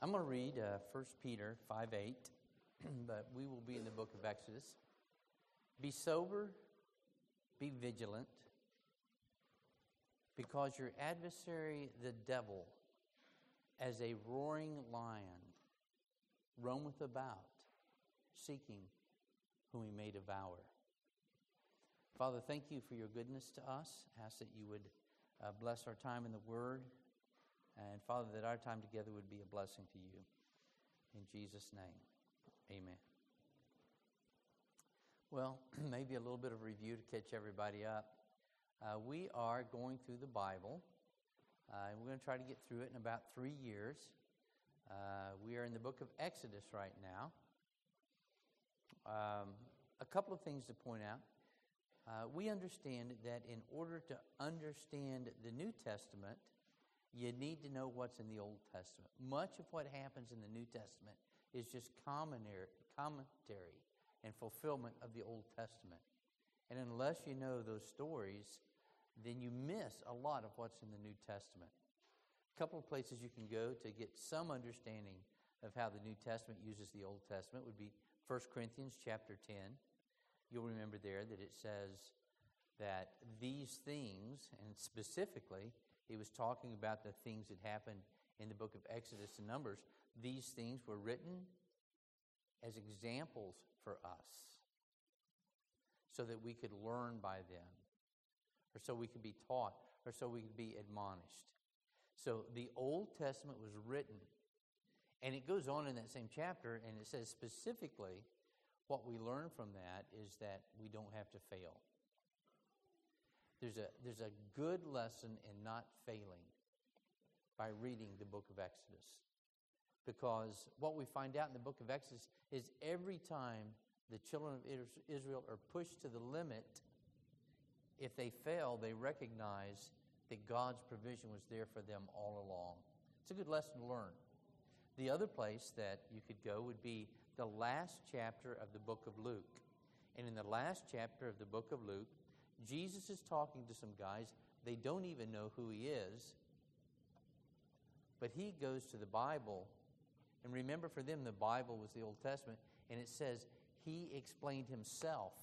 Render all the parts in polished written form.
I'm going to read 1 Peter 5:8, but we will be in the book of Exodus. Be sober, be vigilant, because your adversary, the devil, as a roaring lion, roameth about, seeking whom he may devour. Father, thank you for your goodness to us. I ask that you would bless our time in the Word. And Father, that our time together would be a blessing to you. In Jesus' name, amen. Well, maybe a little bit of review to catch everybody up. We are going through the Bible. And we're going to try to get through it in about 3 years. We are in the book of Exodus right now. A couple of things to point out. We understand that in order to understand the New Testament, you need to know what's in the Old Testament. Much of what happens in the New Testament is just commentary and fulfillment of the Old Testament. And unless you know those stories, then you miss a lot of what's in the New Testament. A couple of places you can go to get some understanding of how the New Testament uses the Old Testament would be 1 Corinthians chapter 10. You'll remember there that it says that these things, and specifically, he was talking about the things that happened in the book of Exodus and Numbers. These things were written as examples for us so that we could learn by them, or so we could be taught, or so we could be admonished. So the Old Testament was written, and it goes on in that same chapter, and it says specifically what we learn from that is that we don't have to fail. There's a good lesson in not failing by reading the book of Exodus. Because what we find out in the book of Exodus is every time the children of Israel are pushed to the limit, if they fail, they recognize that God's provision was there for them all along. It's a good lesson to learn. The other place that you could go would be the last chapter of the book of Luke. And in the last chapter of the book of Luke, Jesus is talking to some guys. They don't even know who he is. But he goes to the Bible. And remember, for them, the Bible was the Old Testament. And it says he explained himself.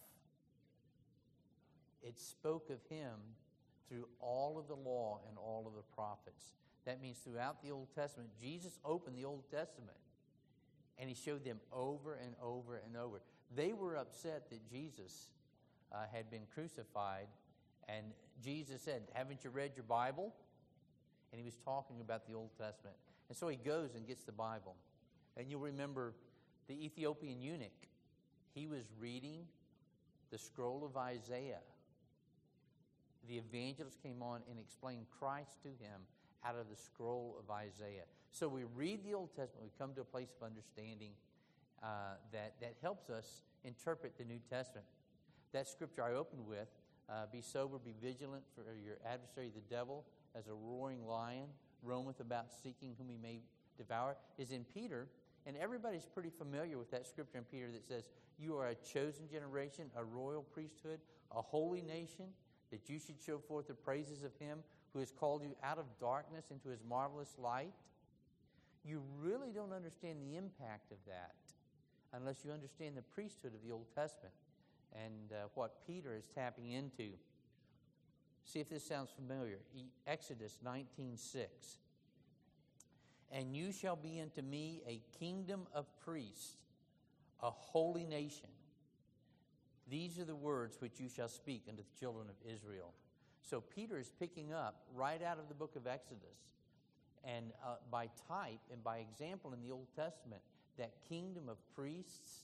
It spoke of him through all of the law and all of the prophets. That means throughout the Old Testament, Jesus opened the Old Testament. And he showed them over and over and over. They were upset that Jesus had been crucified, and Jesus said, "Haven't you read your Bible?" And he was talking about the Old Testament. And so he goes and gets the Bible. And you'll remember the Ethiopian eunuch. He was reading the scroll of Isaiah. The evangelist came on and explained Christ to him out of the scroll of Isaiah. So we read the Old Testament, we come to a place of understanding that helps us interpret the New Testament. That scripture I opened with, be sober, be vigilant, for your adversary, the devil, as a roaring lion, roameth about seeking whom he may devour, is in Peter. And everybody's pretty familiar with that scripture in Peter that says, you are a chosen generation, a royal priesthood, a holy nation, that you should show forth the praises of him who has called you out of darkness into his marvelous light. You really don't understand the impact of that unless you understand the priesthood of the Old Testament and what Peter is tapping into. See if this sounds familiar. Exodus 19:6. And you shall be unto me a kingdom of priests, a holy nation. These are the words which you shall speak unto the children of Israel. So Peter is picking up right out of the book of Exodus, and by type and by example in the Old Testament, that kingdom of priests,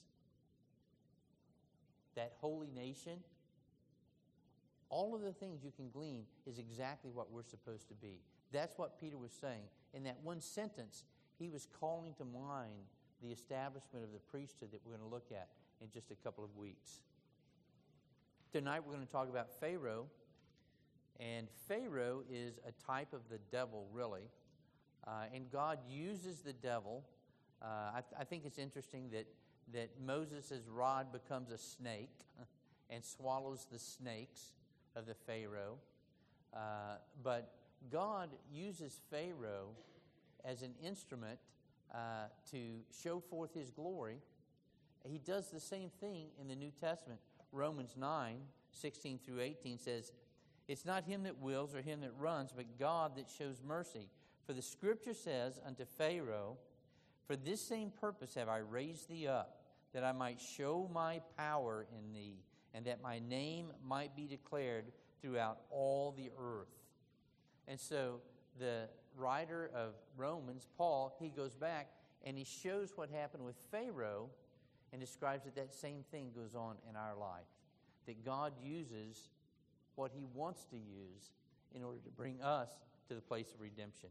that holy nation, all of the things you can glean is exactly what we're supposed to be. That's what Peter was saying. In that one sentence, he was calling to mind the establishment of the priesthood that we're going to look at in just a couple of weeks. Tonight we're going to talk about Pharaoh. And Pharaoh is a type of the devil, really. And God uses the devil. I think it's interesting that Moses' rod becomes a snake and swallows the snakes of the Pharaoh. But God uses Pharaoh as an instrument to show forth His glory, He does the same thing in the New Testament. Romans 9:16 through 18 says, "It's not him that wills or him that runs, but God that shows mercy. For the Scripture says unto Pharaoh, For this same purpose have I raised thee up, that I might show my power in thee, and that my name might be declared throughout all the earth." And so the writer of Romans, Paul, he goes back and he shows what happened with Pharaoh and describes that same thing goes on in our life. That God uses what He wants to use in order to bring us to the place of redemption.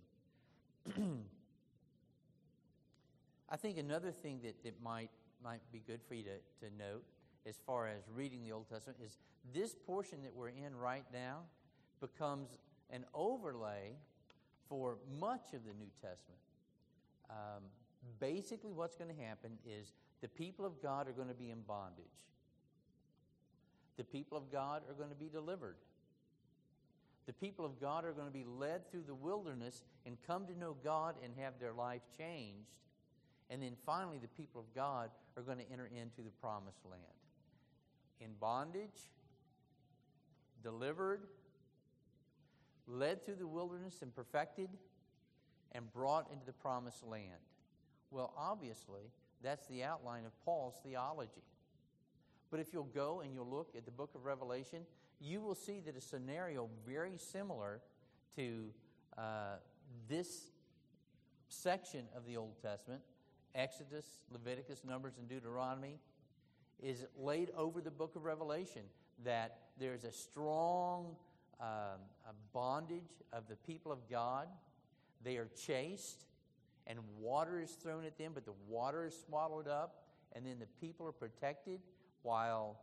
I think another thing that might be good for you to note as far as reading the Old Testament is this portion that we're in right now becomes an overlay for much of the New Testament. Basically what's going to happen is the people of God are going to be in bondage. The people of God are going to be delivered. The people of God are going to be led through the wilderness and come to know God and have their life changed. And then finally, the people of God are going to enter into the promised land. In bondage, delivered, led through the wilderness and perfected, and brought into the promised land. Well, obviously, that's the outline of Paul's theology. But if you'll go and you'll look at the book of Revelation, you will see that a scenario very similar to this section of the Old Testament, Exodus, Leviticus, Numbers, and Deuteronomy, is laid over the book of Revelation, that there's a strong bondage of the people of God. They are chased, and water is thrown at them, but the water is swallowed up, and then the people are protected while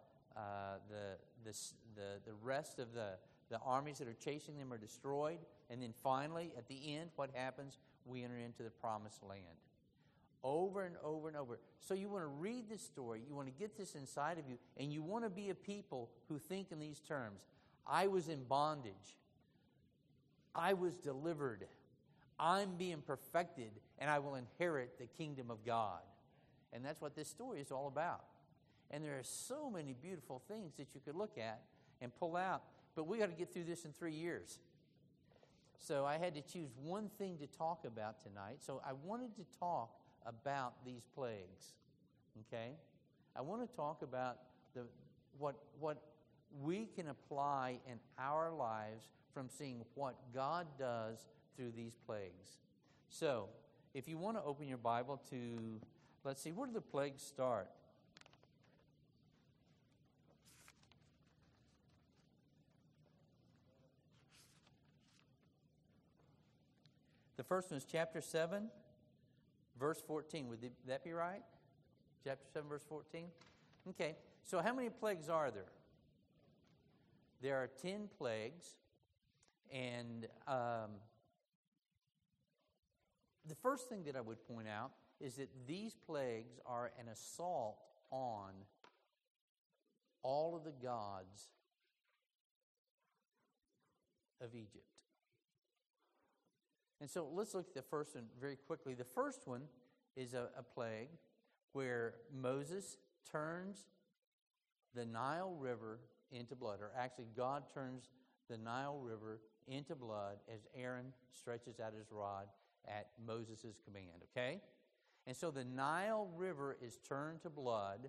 the rest of the armies that are chasing them are destroyed. And then finally, at the end, what happens? We enter into the promised land. Over and over and over. So you want to read this story, you want to get this inside of you, and you want to be a people who think in these terms. I was in bondage. I was delivered. I'm being perfected, and I will inherit the kingdom of God. And that's what this story is all about. And there are so many beautiful things that you could look at and pull out. But we got to get through this in 3 years. So I had to choose one thing to talk about tonight. So I wanted to talk about these plagues. Okay? I want to talk about what we can apply in our lives from seeing what God does through these plagues. So, if you want to open your Bible to, let's see, where do the plagues start? The first one is chapter 7, verse 14. Would that be right? Chapter 7, verse 14? Okay, so how many plagues are there? There are 10 plagues, and the first thing that I would point out is that these plagues are an assault on all of the gods of Egypt. And so let's look at the first one very quickly. The first one is a plague where Moses turns the Nile River into blood, or actually God turns the Nile River into blood as Aaron stretches out his rod at Moses' command, okay? And so the Nile River is turned to blood,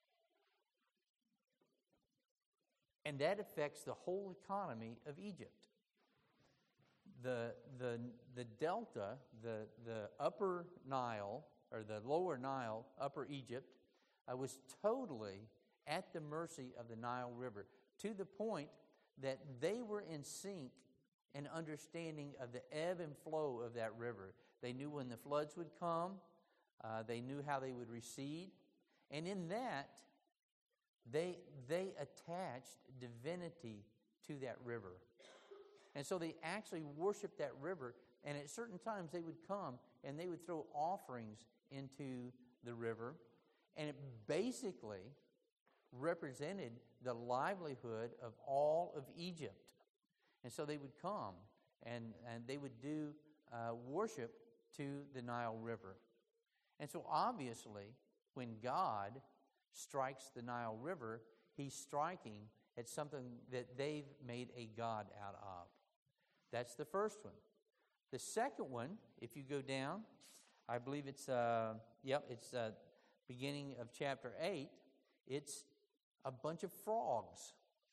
and that affects the whole economy of Egypt. The delta, the upper Nile, or the lower Nile, upper Egypt, was totally at the mercy of the Nile River, to the point that they were in sync and understanding of the ebb and flow of that river. They knew when the floods would come. They knew how they would recede. And in that, they attached divinity to that river. And so they actually worshiped that river. And at certain times, they would come and they would throw offerings into the river. And it basically represented the livelihood of all of Egypt. And so they would come and they would do worship to the Nile River. And so obviously, when God strikes the Nile River, he's striking at something that they've made a god out of. That's the first one. The second one, if you go down, I believe it's beginning of chapter 8, it's a bunch of frogs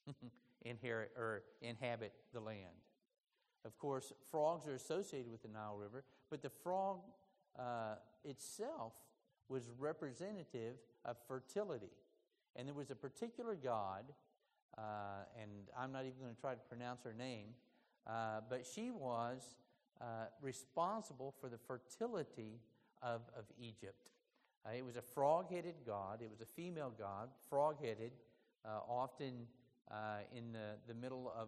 inhabit the land. Of course, frogs are associated with the Nile River, but the frog itself was representative of fertility. And there was a particular god, and I'm not even going to try to pronounce her name, but she was responsible for the fertility of Egypt. It was a frog-headed god. It was a female god, frog-headed, often in the middle of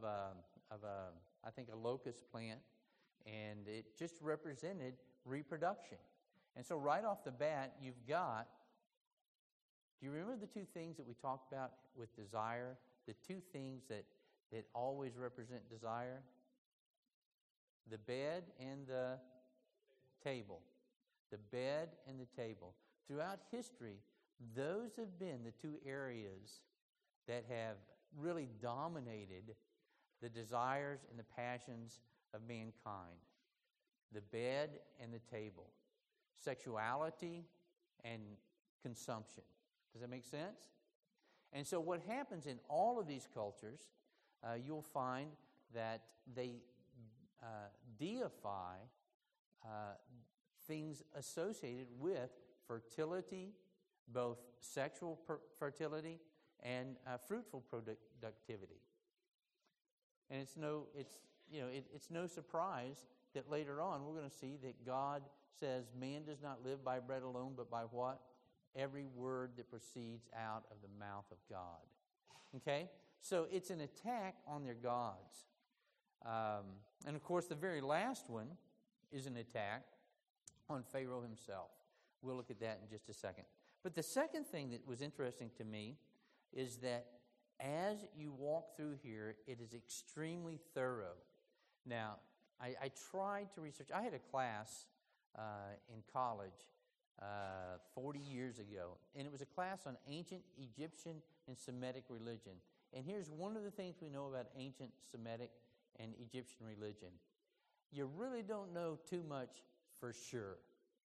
I think a locust plant, and it just represented reproduction. And so right off the bat, you've got, do you remember the two things that we talked about with desire? The two things that always represent desire? The bed and the table. The bed and the table. Throughout history, those have been the two areas that have really dominated the desires and the passions of mankind. The bed and the table. Sexuality and consumption. Does that make sense? And so what happens in all of these cultures, you'll find that they deify things associated with fertility, both sexual fertility and fruitful productivity. And it's no surprise that later on we're going to see that God says man does not live by bread alone, but by what? Every word that proceeds out of the mouth of God. Okay? So it's an attack on their gods. And of course, the very last one is an attack on Pharaoh himself. We'll look at that in just a second. But the second thing that was interesting to me is that as you walk through here, it is extremely thorough. Now, I tried to research. I had a class in college 40 years ago, and it was a class on ancient Egyptian and Semitic religion. And here's one of the things we know about ancient Semitic and Egyptian religion. You really don't know too much for sure,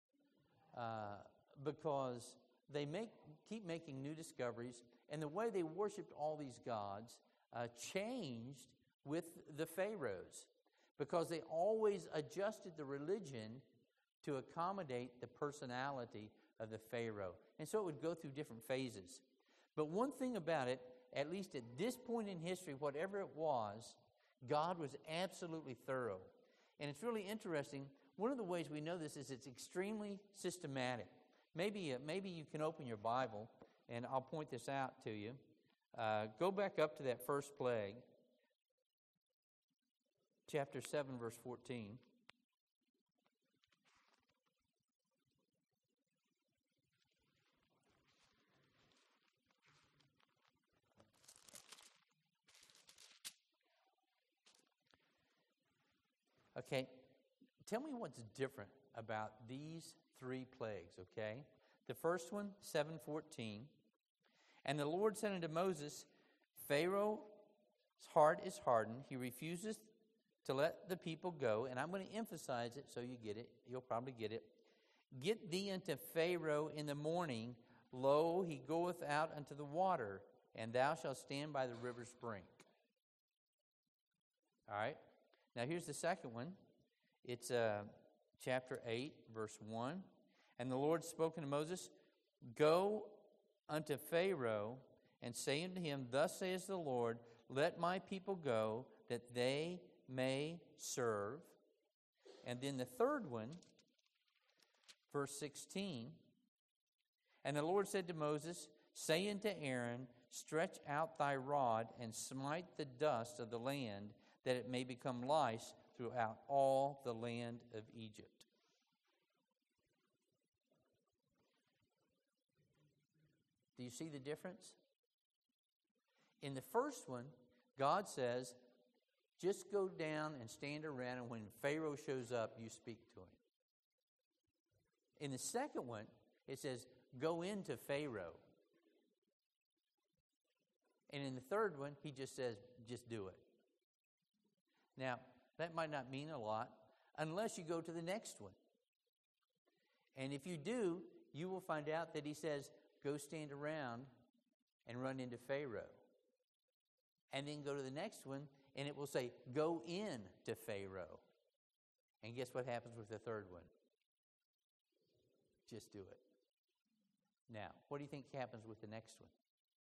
because they keep making new discoveries, and the way they worshipped all these gods changed with the pharaohs, because they always adjusted the religion to accommodate the personality of the pharaoh. And so it would go through different phases. But one thing about it, at least at this point in history, whatever it was, God was absolutely thorough. And it's really interesting. One of the ways we know this is it's extremely systematic. Maybe you can open your Bible, and I'll point this out to you. Go back up to that first plague, chapter 7, verse 14. Okay, tell me what's different about these three plagues, okay? The first one, 7:14. And the Lord said unto Moses, Pharaoh's heart is hardened. He refuses to let the people go. And I'm going to emphasize it so you get it. You'll probably get it. Get thee unto Pharaoh in the morning. Lo, he goeth out unto the water, and thou shalt stand by the river's brink. All right? Now here's the second one. It's chapter 8, verse 1. And the Lord spoke unto Moses, Go unto Pharaoh, and say unto him, Thus saith the Lord, Let my people go, that they may serve. And then the third one, verse 16. And the Lord said to Moses, Say unto Aaron, Stretch out thy rod, and smite the dust of the land, that it may become lice throughout all the land of Egypt. Do you see the difference? In the first one, God says, just go down and stand around, and when Pharaoh shows up, you speak to him. In the second one, it says, go into Pharaoh. And in the third one, he just says, just do it. Now, that might not mean a lot unless you go to the next one. And if you do, you will find out that he says, go stand around and run into Pharaoh. And then go to the next one, and it will say, go in to Pharaoh. And guess what happens with the third one? Just do it. Now, what do you think happens with the next one?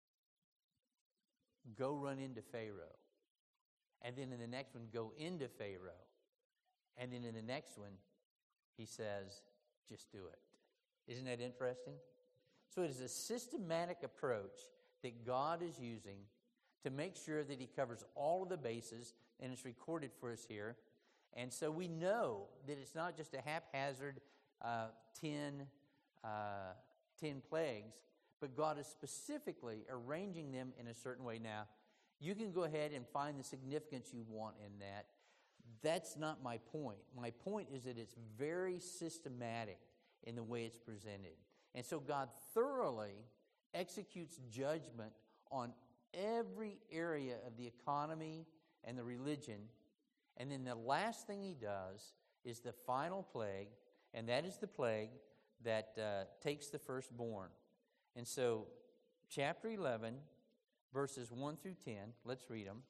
Go run into Pharaoh. And then in the next one, go into Pharaoh. And then in the next one, he says, just do it. Isn't that interesting? So it is a systematic approach that God is using to make sure that he covers all of the bases, and it's recorded for us here. And so we know that it's not just a haphazard 10 plagues, but God is specifically arranging them in a certain way. Now, you can go ahead and find the significance you want in that. That's not my point. My point is that it's very systematic in the way it's presented. And so God thoroughly executes judgment on every area of the economy and the religion. And then the last thing he does is the final plague, and that is the plague that takes the firstborn. And so, chapter 11, verses 1 through 10, let's read them.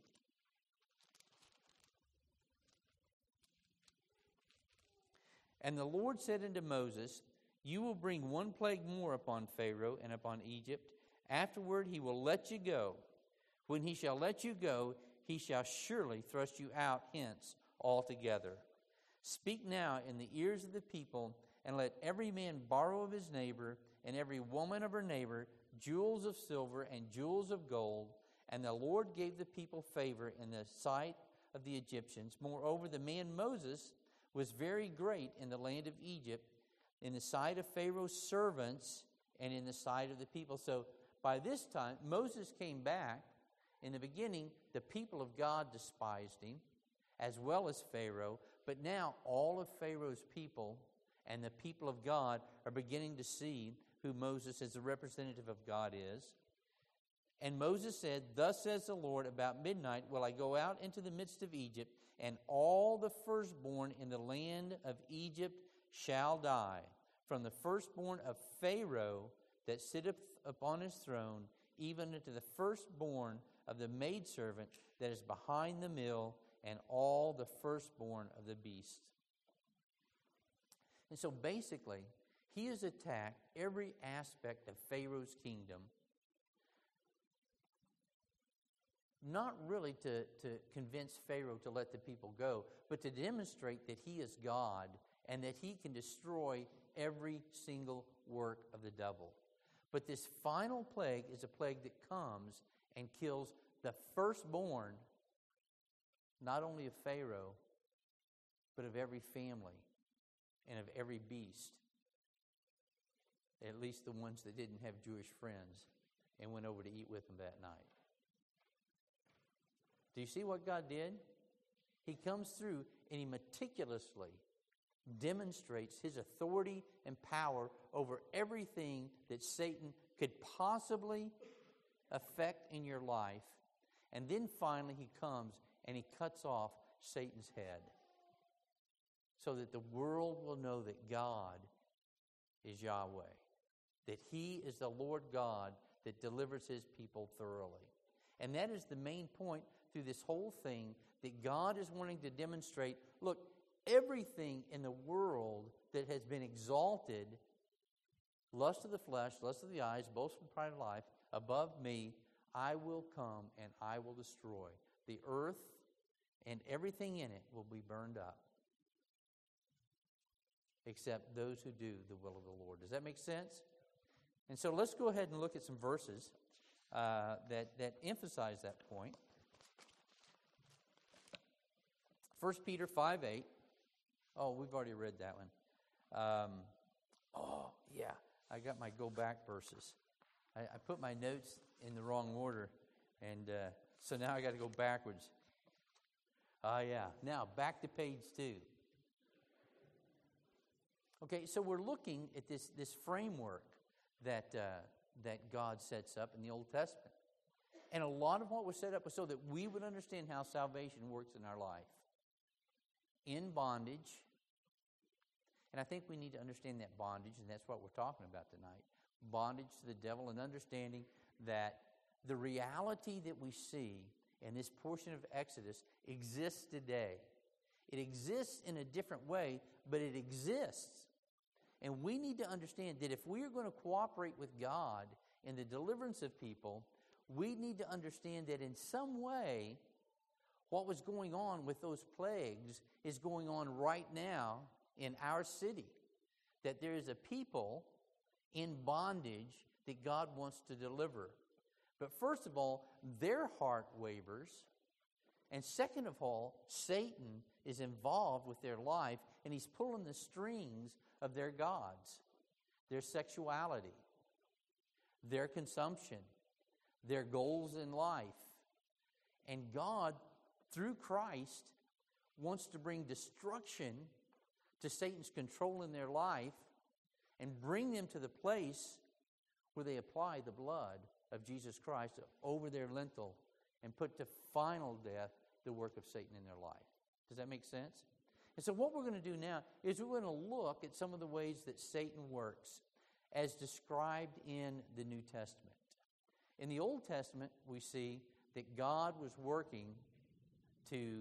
And the Lord said unto Moses, you will bring one plague more upon Pharaoh and upon Egypt. Afterward he will let you go. When he shall let you go, he shall surely thrust you out hence altogether. Speak now in the ears of the people, and let every man borrow of his neighbor, and every woman of her neighbor, jewels of silver and jewels of gold. And the Lord gave the people favor in the sight of the Egyptians. Moreover, the man Moses was very great in the land of Egypt, in the sight of Pharaoh's servants, and in the sight of the people. So by this time, Moses came back. In the beginning, the people of God despised him, as well as Pharaoh. But now all of Pharaoh's people and the people of God are beginning to see who Moses as the representative of God is. And Moses said, thus says the Lord, about midnight will I go out into the midst of Egypt, and all the firstborn in the land of Egypt shall die, from the firstborn of Pharaoh that sitteth upon his throne, even unto the firstborn of the maidservant that is behind the mill, and all the firstborn of the beasts. And so basically, he has attacked every aspect of Pharaoh's kingdom, not really to convince Pharaoh to let the people go, but to demonstrate that he is God and that he can destroy every single work of the devil. But this final plague is a plague that comes and kills the firstborn, not only of Pharaoh, but of every family and of every beast. At least the ones that didn't have Jewish friends and went over to eat with them that night. Do you see what God did? He comes through and he meticulously demonstrates his authority and power over everything that Satan could possibly affect in your life. And then finally he comes and he cuts off Satan's head, so that the world will know that God is Yahweh, that he is the Lord God that delivers his people thoroughly. And that is the main point through this whole thing, that God is wanting to demonstrate, look, everything in the world that has been exalted, lust of the flesh, lust of the eyes, boastful pride of life, above me, I will come and I will destroy. The earth and everything in it will be burned up, except those who do the will of the Lord. Does that make sense? And so let's go ahead and look at some verses that emphasize that point. 1 Peter 5:8. Oh, we've already read that one. I got my go back verses. I put my notes in the wrong order, and so now I got to go backwards. Now back to page 2. Okay, so we're looking at this framework that God sets up in the Old Testament. And a lot of what was set up was so that we would understand how salvation works in our life. In bondage, and I think we need to understand that bondage, and that's what we're talking about tonight. Bondage to the devil, and understanding that the reality that we see in this portion of Exodus exists today. It exists in a different way, but it exists. And we need to understand that if we are going to cooperate with God in the deliverance of people, we need to understand that in some way, what was going on with those plagues is going on right now in our city. That there is a people in bondage that God wants to deliver. But first of all, their heart wavers. And second of all, Satan is involved with their life, and he's pulling the strings of their gods, their sexuality, their consumption, their goals in life. And God, through Christ, wants to bring destruction to Satan's control in their life and bring them to the place where they apply the blood of Jesus Christ over their lintel and put to final death the work of Satan in their life. Does that make sense? And so what we're going to do now is we're going to look at some of the ways that Satan works as described in the New Testament. In the Old Testament, we see that God was working to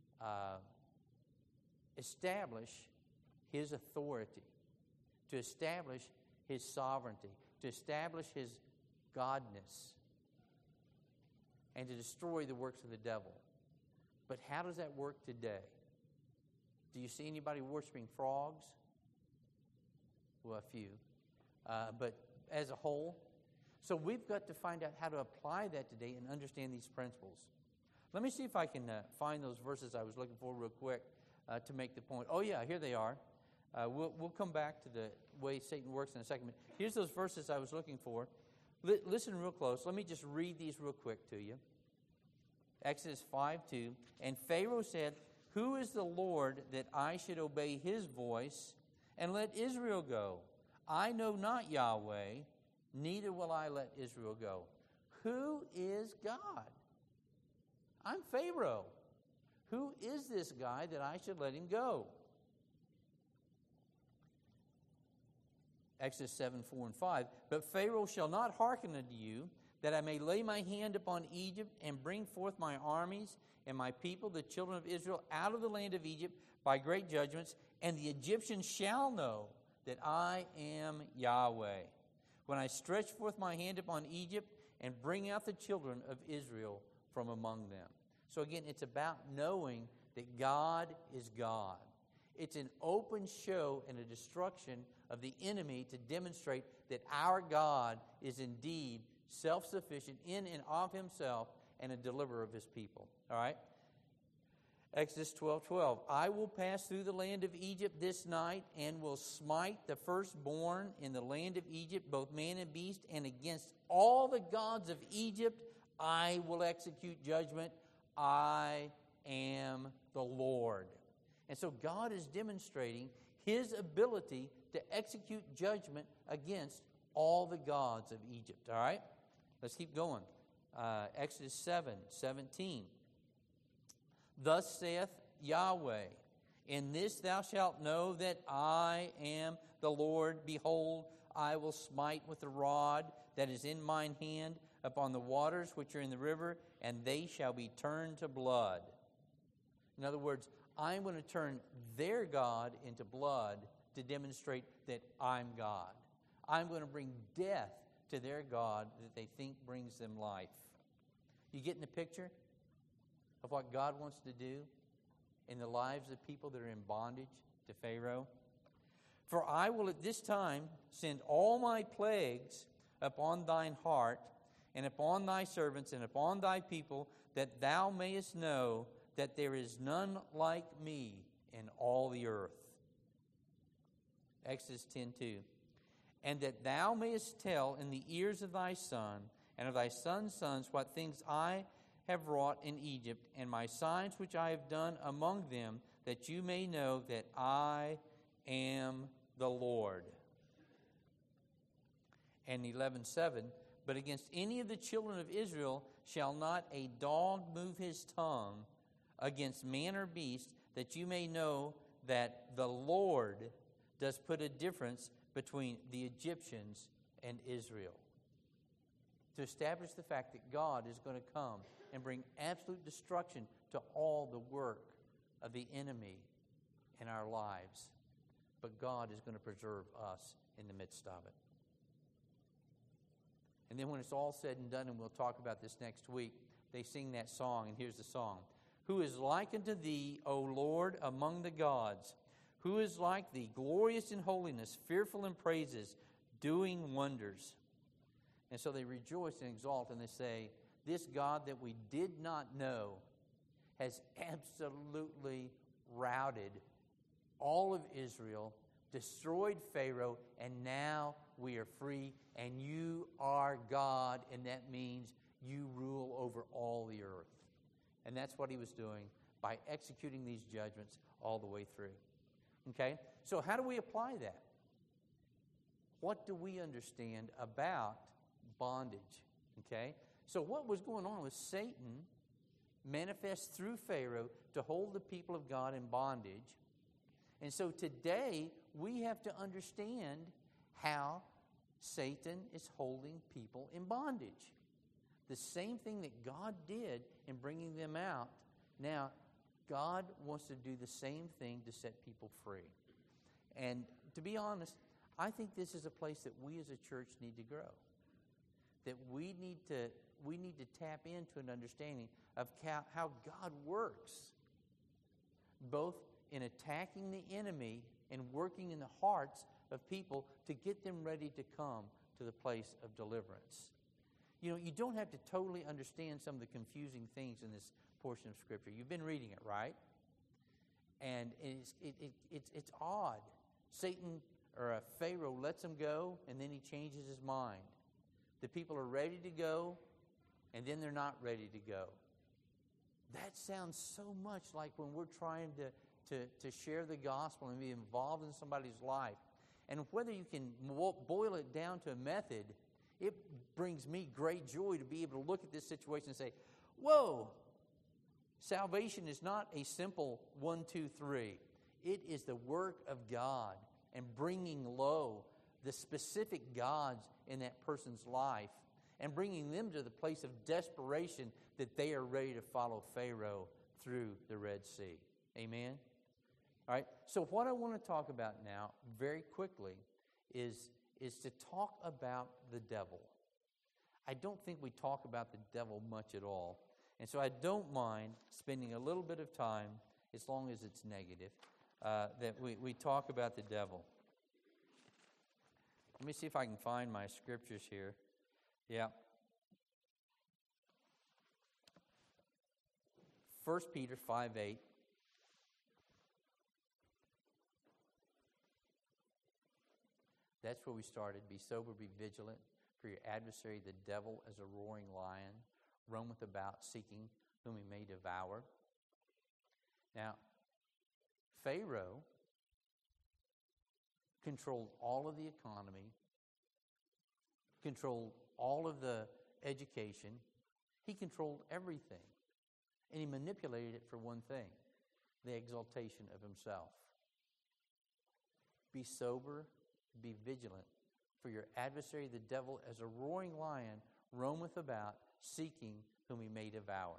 establish His authority, to establish His sovereignty, to establish His godness, and to destroy the works of the devil. But how does that work today? Do you see anybody worshiping frogs? Well, a few. But as a whole. So we've got to find out how to apply that today and understand these principles. Let me see if I can find those verses I was looking for real quick to make the point. Oh, yeah, here they are. We'll come back to the way Satan works in a second. But here's those verses I was looking for. Listen real close. Let me just read these real quick to you. Exodus 5:2. And Pharaoh said, "Who is the Lord that I should obey His voice and let Israel go? I know not Yahweh, neither will I let Israel go." Who is God? I'm Pharaoh. Who is this guy that I should let him go? Exodus 7:4-5. But Pharaoh shall not hearken unto you, that I may lay my hand upon Egypt and bring forth my armies and my people, the children of Israel, out of the land of Egypt by great judgments, and the Egyptians shall know that I am Yahweh, when I stretch forth my hand upon Egypt and bring out the children of Israel from among them. So again, it's about knowing that God is God. It's an open show and a destruction of the enemy to demonstrate that our God is indeed self-sufficient in and of Himself and a deliverer of His people. All right? Exodus 12:12. I will pass through the land of Egypt this night and will smite the firstborn in the land of Egypt, both man and beast, and against all the gods of Egypt I will execute judgment. I am the Lord. And so God is demonstrating His ability to execute judgment against all the gods of Egypt. All right? Let's keep going. Exodus 7:17. Thus saith Yahweh, in this thou shalt know that I am the Lord. Behold, I will smite with the rod that is in mine hand upon the waters which are in the river, and they shall be turned to blood. In other words, I'm going to turn their God into blood to demonstrate that I'm God. I'm going to bring death to their God that they think brings them life. You getting the picture of what God wants to do in the lives of people that are in bondage to Pharaoh? For I will at this time send all my plagues upon thine heart, and upon thy servants, and upon thy people, that thou mayest know that there is none like me in all the earth. Exodus 10:2. And that thou mayest tell in the ears of thy son, and of thy son's sons, what things I have wrought in Egypt, and my signs which I have done among them, that you may know that I am the Lord. And 11:7, but against any of the children of Israel shall not a dog move his tongue against man or beast, that you may know that the Lord does put a difference between the Egyptians and Israel. To establish the fact that God is going to come and bring absolute destruction to all the work of the enemy in our lives. But God is going to preserve us in the midst of it. And then when it's all said and done, and we'll talk about this next week, they sing that song, and here's the song. Who is like unto thee, O Lord, among the gods? Who is like thee, glorious in holiness, fearful in praises, doing wonders? And so they rejoice and exalt, and they say, this God that we did not know has absolutely routed all of Israel, destroyed Pharaoh, and now we are free, and you are God, and that means you rule over all the earth. And that's what he was doing by executing these judgments all the way through. Okay? So how do we apply that? What do we understand about bondage? Okay? So what was going on was Satan manifests through Pharaoh to hold the people of God in bondage. And so today we have to understand how Satan is holding people in bondage. The same thing that God did in bringing them out, now God wants to do the same thing to set people free. And to be honest, I think this is a place that we as a church need to grow. That we need to tap into an understanding of how God works, both in attacking the enemy and working in the hearts of people to get them ready to come to the place of deliverance. You know, you don't have to totally understand some of the confusing things in this portion of Scripture. You've been reading it, right? And it's odd. Satan or Pharaoh lets him go, and then he changes his mind. The people are ready to go, and then they're not ready to go. That sounds so much like when we're trying to share the gospel and be involved in somebody's life. And whether you can boil it down to a method, it brings me great joy to be able to look at this situation and say, whoa, salvation is not a simple 1, 2, 3. It is the work of God and bringing low the specific gods in that person's life and bringing them to the place of desperation that they are ready to follow Pharaoh through the Red Sea. Amen? All right, so what I want to talk about now very quickly is to talk about the devil. I don't think we talk about the devil much at all. And so I don't mind spending a little bit of time, as long as it's negative, that we talk about the devil. Let me see if I can find my scriptures here. Yeah. 1 Peter 5:8. That's where we started. Be sober, be vigilant, for your adversary, the devil, as a roaring lion, roameth about, seeking whom he may devour. Now, Pharaoh controlled all of the economy, controlled all of the education. He controlled everything. And he manipulated it for one thing, the exaltation of himself. Be sober, be vigilant, for your adversary, the devil, as a roaring lion, roameth about, seeking whom he may devour.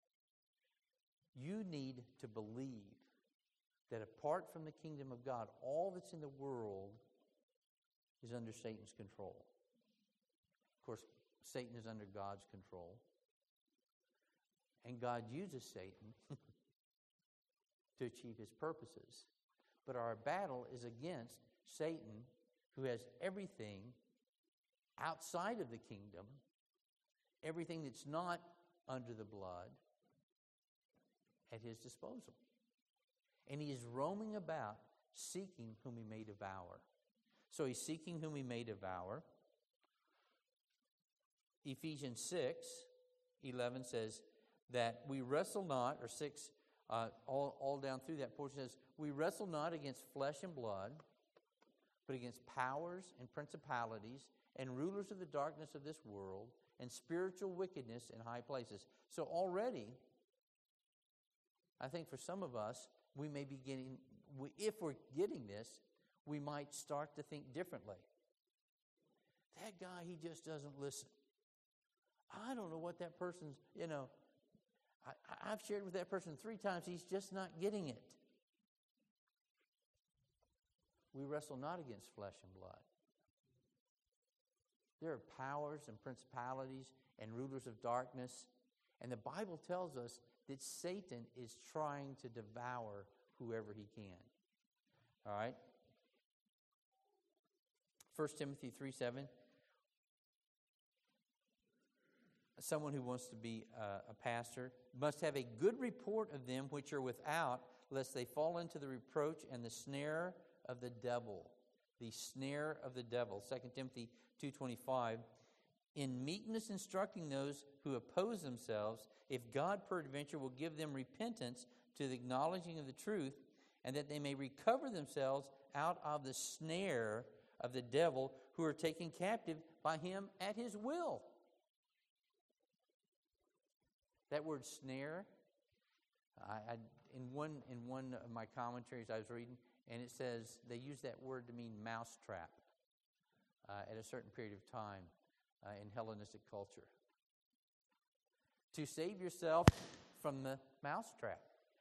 You need to believe that apart from the kingdom of God, all that's in the world is under Satan's control. Of course, Satan is under God's control. And God uses Satan to achieve his purposes. But our battle is against Satan, who has everything outside of the kingdom, everything that's not under the blood, at his disposal. And he is roaming about, seeking whom he may devour. So he's seeking whom he may devour. Ephesians 6:11 says that we wrestle not, or 6, all down through that portion says, we wrestle not against flesh and blood, but against powers and principalities and rulers of the darkness of this world and spiritual wickedness in high places. So already, I think for some of us, we may be getting, if we're getting this, we might start to think differently. That guy, he just doesn't listen. I don't know what that person's, I've shared with that person 3 times. He's just not getting it. We wrestle not against flesh and blood. There are powers and principalities and rulers of darkness. And the Bible tells us that Satan is trying to devour whoever he can. All right? 1 Timothy 3:7. Someone who wants to be a pastor must have a good report of them which are without, lest they fall into the reproach and the snare of the devil. The snare of the devil. 2 Timothy 2:25. In meekness instructing those who oppose themselves, if God peradventure will give them repentance to the acknowledging of the truth, and that they may recover themselves out of the snare of the devil, who are taken captive by him at his will. That word snare, in one of my commentaries I was reading, and it says they use that word to mean mousetrap at a certain period of time in Hellenistic culture. To save yourself from the mousetrap.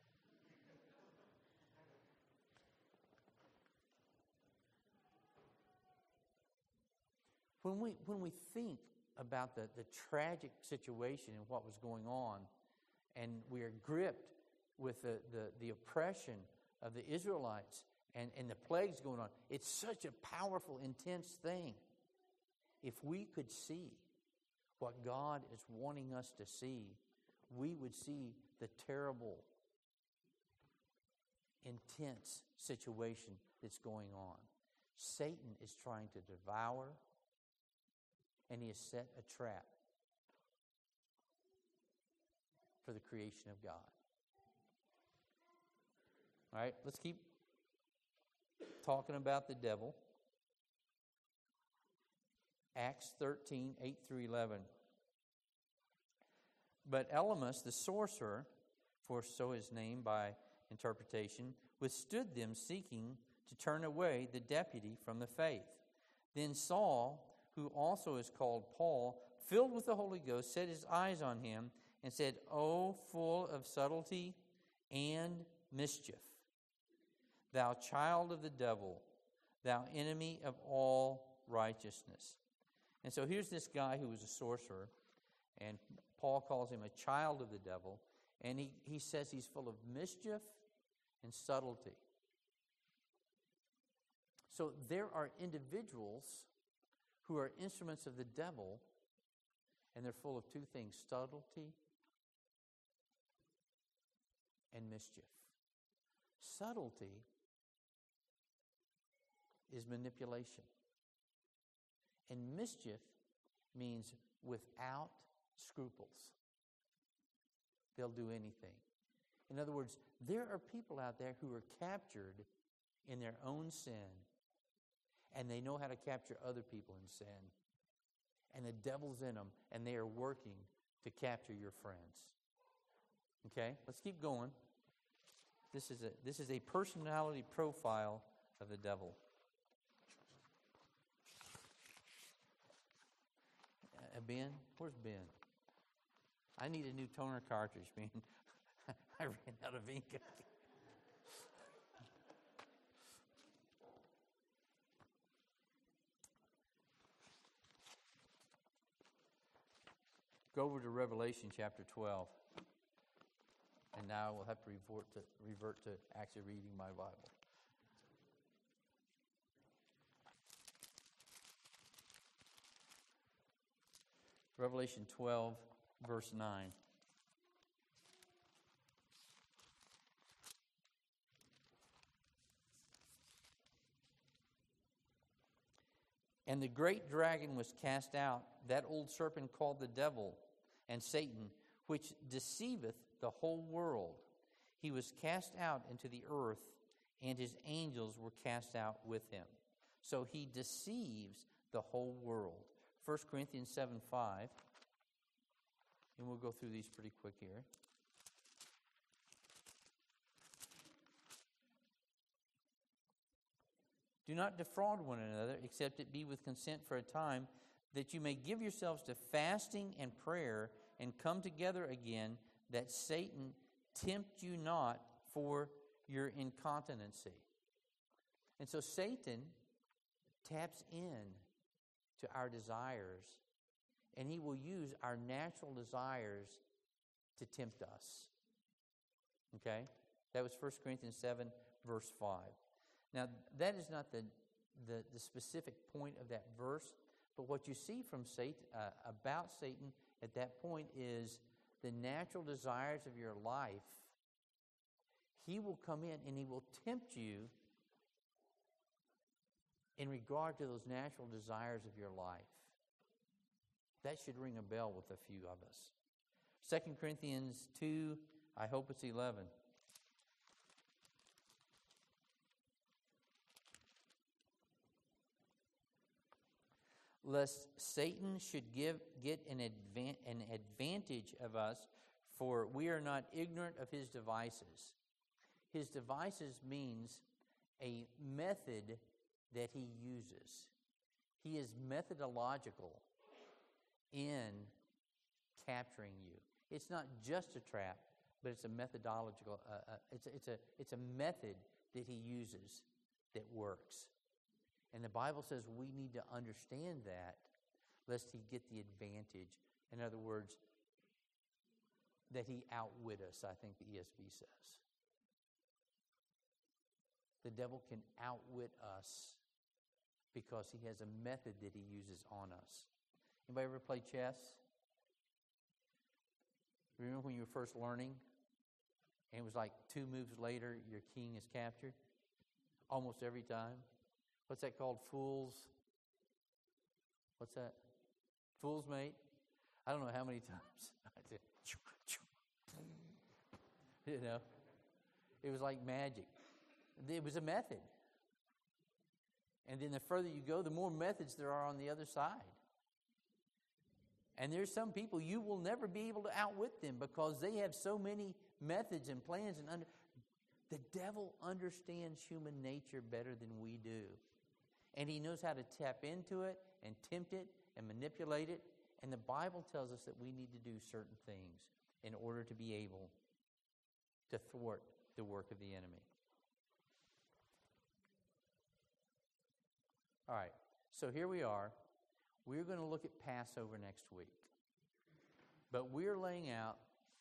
When we think about the tragic situation and what was going on, and we are gripped with the oppression of the Israelites and the plagues going on, it's such a powerful, intense thing. If we could see what God is wanting us to see, we would see the terrible, intense situation that's going on. Satan is trying to devour, and he has set a trap for the creation of God. All right, let's keep talking about the devil. Acts 13, 8 through 11. But Elymas, the sorcerer, for so his name by interpretation, withstood them, seeking to turn away the deputy from the faith. Then Saul, who also is called Paul, filled with the Holy Ghost, set his eyes on him and said, O full of subtlety and mischief, thou child of the devil, thou enemy of all righteousness. And so here's this guy who was a sorcerer, and Paul calls him a child of the devil, and he says he's full of mischief and subtlety. So there are individuals who are instruments of the devil, and they're full of 2 things: subtlety and mischief. Subtlety is manipulation. And mischief means without scruples. They'll do anything. In other words, there are people out there who are captured in their own sin, and they know how to capture other people in sin. And the devil's in them, and they are working to capture your friends. Okay, let's keep going. This is a personality profile of the devil. Ben? Where's Ben? I need a new toner cartridge, man. I ran out of ink. Go over to Revelation chapter 12. And now we'll have to revert to actually reading my Bible. Revelation 12, verse 9. And the great dragon was cast out, that old serpent called the devil and Satan, which deceiveth the whole world. He was cast out into the earth, and his angels were cast out with him. So he deceives the whole world. 1 Corinthians 7:5, and we'll go through these pretty quick here. Do not defraud one another, except it be with consent for a time, that you may give yourselves to fasting and prayer, and come together again, that Satan tempt you not for your incontinency. And so Satan taps in to our desires, and he will use our natural desires to tempt us. Okay? That was 1 Corinthians 7, verse 5. Now, that is not the specific point of that verse, but what you see from Satan, about Satan at that point is the natural desires of your life. He will come in and he will tempt you in regard to those natural desires of your life. That should ring a bell with a few of us. 2 Corinthians 2, I hope it's 11. Lest Satan should get an advantage of us, for we are not ignorant of his devices. His devices means a method that he uses. He is methodological in capturing you. It's not just a trap, but it's a methodological. It's a method that he uses that works. And the Bible says we need to understand that, lest he get the advantage. In other words, that he outwit us, I think the ESV says. The devil can outwit us because he has a method that he uses on us. Anybody ever play chess? Remember when you were first learning, and it was like 2 moves later, your king is captured? Almost every time. What's that called? What's that? Fool's mate? I don't know how many times. You know, it was like magic. It was a method. And then the further you go, the more methods there are on the other side. And there's some people you will never be able to outwit them because they have so many methods and plans. The devil understands human nature better than we do. And he knows how to tap into it and tempt it and manipulate it. And the Bible tells us that we need to do certain things in order to be able to thwart the work of the enemy. All right, so here we are. We're going to look at Passover next week. But we're laying out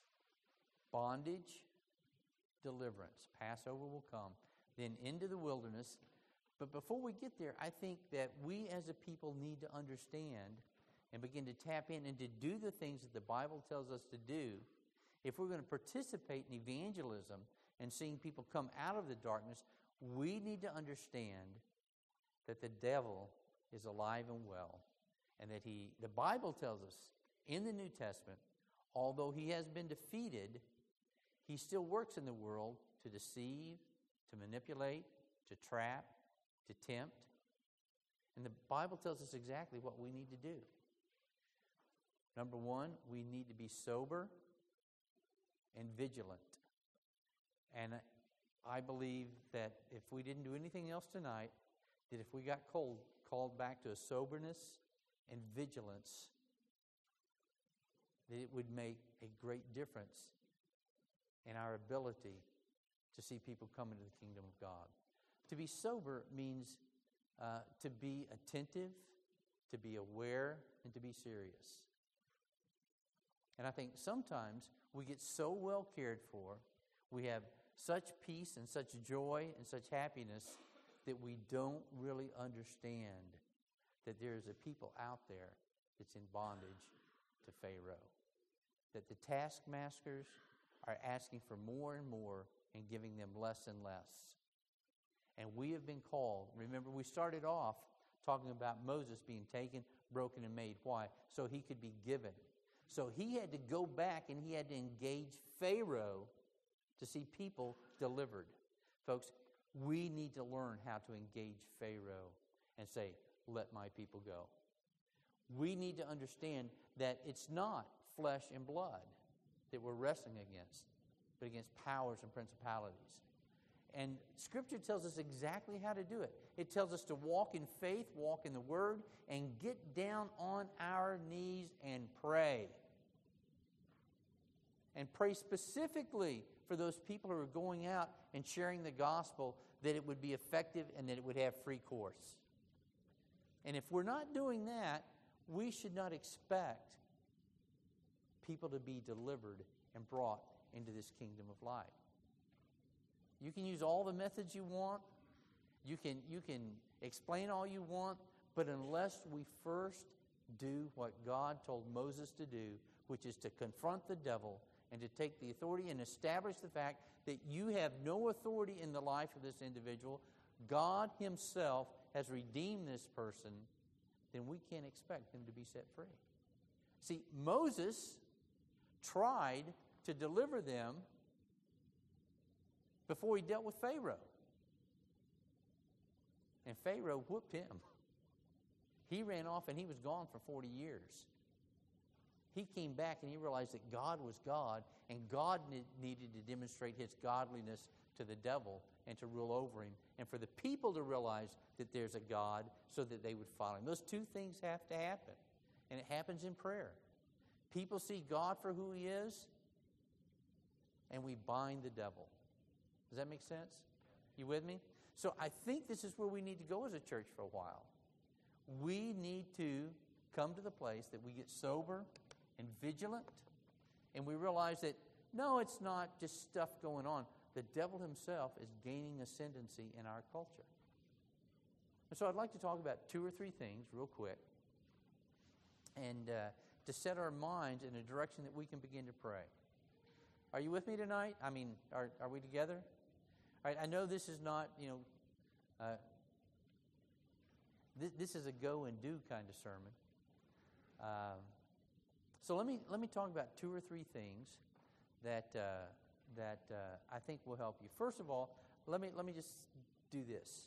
bondage, deliverance. Passover will come. Then into the wilderness. But before we get there, I think that we as a people need to understand and begin to tap in and to do the things that the Bible tells us to do. If we're going to participate in evangelism and seeing people come out of the darkness, we need to understand that the devil is alive and well, and that the Bible tells us in the New Testament, although he has been defeated, he still works in the world to deceive, to manipulate, to trap, to tempt. And the Bible tells us exactly what we need to do. Number one, we need to be sober and vigilant. And I believe that if we didn't do anything else tonight, that if we got called back to a soberness and vigilance, that it would make a great difference in our ability to see people come into the kingdom of God. To be sober means to be attentive, to be aware, and to be serious. And I think sometimes we get so well cared for, we have such peace and such joy and such happiness that we don't really understand that there's a people out there that's in bondage to Pharaoh. That the taskmasters are asking for more and more and giving them less and less. And we have been called. Remember, we started off talking about Moses being taken, broken, and made. Why? So he could be given. So he had to go back and he had to engage Pharaoh to see people delivered. Folks, we need to learn how to engage Pharaoh and say, let my people go. We need to understand that it's not flesh and blood that we're wrestling against, but against powers and principalities. And Scripture tells us exactly how to do it. It tells us to walk in faith, walk in the Word, and get down on our knees and pray. And pray specifically for those people who are going out and sharing the gospel, that it would be effective and that it would have free course. And if we're not doing that, we should not expect people to be delivered and brought into this kingdom of light. You can use all the methods you want. You can explain all you want, but unless we first do what God told Moses to do, which is to confront the devil and to take the authority and establish the fact that you have no authority in the life of this individual, God Himself has redeemed this person, then we can't expect them to be set free. See, Moses tried to deliver them before he dealt with Pharaoh. And Pharaoh whooped him. He ran off and he was gone for 40 years. He came back and he realized that God was God, and God needed to demonstrate His godliness to the devil and to rule over him, and for the people to realize that there's a God so that they would follow Him. Those two things have to happen, and it happens in prayer. People see God for who He is, and we bind the devil. Does that make sense? You with me? So I think this is where we need to go as a church for a while. We need to come to the place that we get sober and vigilant, and we realize that, no, it's not just stuff going on. The devil himself is gaining ascendancy in our culture. And so I'd like to talk about 2 or 3 things real quick, and to set our minds in a direction that we can begin to pray. Are you with me tonight? I mean, are we together? All right, I know this is not, this is a go and do kind of sermon. So let me talk about 2 or 3 things that I think will help you. First of all, let me just do this.